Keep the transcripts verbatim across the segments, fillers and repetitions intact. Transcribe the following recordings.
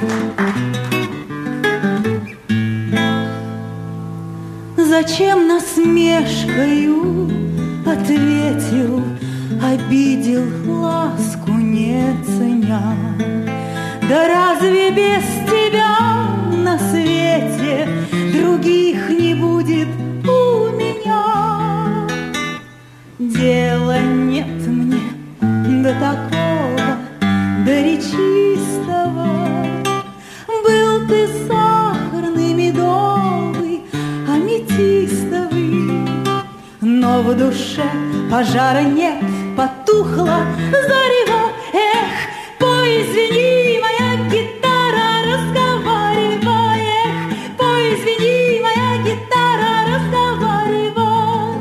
Зачем насмешкою ответил, обидел, ласку не ценя? Да разве без тебя на свете других не будет у меня? Дела нет мне до такого, до речистого. Был ты сахарный, медовый, аметистовый, но в душе пожара нет, потухла зарево. Эх, пой, извини, моя гитара разговаривай. Эх, пой, извини, моя гитара разговаривай.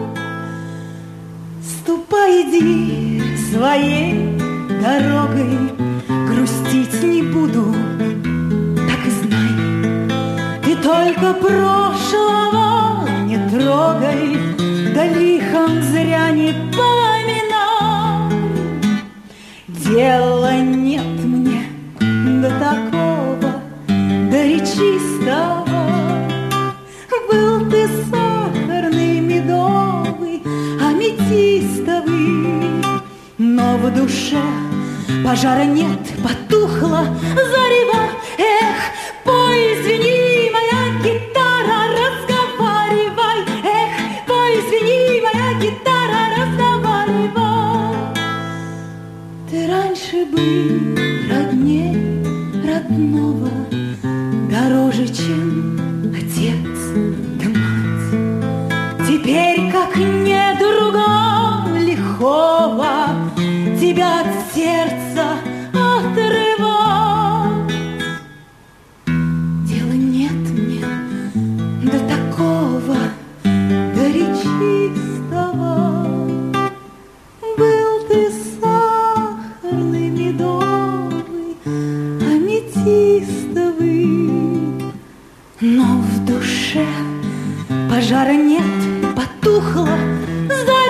Ступай, иди своей дорогой, грустить не буду, так и знай. Ты только прошлого не трогай, да лихом зря не поминай. Дела нет мне до такого, до речистого. Был ты сахарный, медовый, аметистовый, но в душе пожара нет, потухла зарево. Эх, пой, извини, моя гитара разговаривай. Эх, пой, извини, моя гитара разговаривай. Ты раньше был родней родного, дороже, чем отец да мать. Теперь, как недруга лихого, тебя от сердца отрывать. Дела нет мне до такого, до речистого. Был ты сахарный, медовый, аметистовый, но в душе пожара нет, потухла зарево.